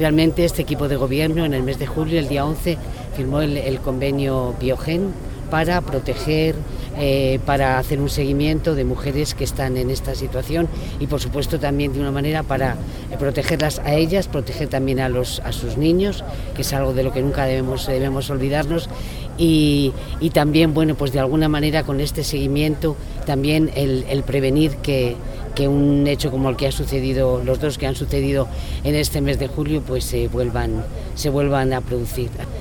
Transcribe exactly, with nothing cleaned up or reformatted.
Realmente este equipo de gobierno en el mes de julio, el día once, firmó el, el convenio Biogen para proteger, eh, para hacer un seguimiento de mujeres que están en esta situación y por supuesto también de una manera para protegerlas a ellas, proteger también a, los, a sus niños, que es algo de lo que nunca debemos, debemos olvidarnos. Y, y también, bueno, pues de alguna manera con este seguimiento también el, el prevenir que, que un hecho como el que ha sucedido, los dos que han sucedido en este mes de julio, pues se vuelvan, se vuelvan a producir.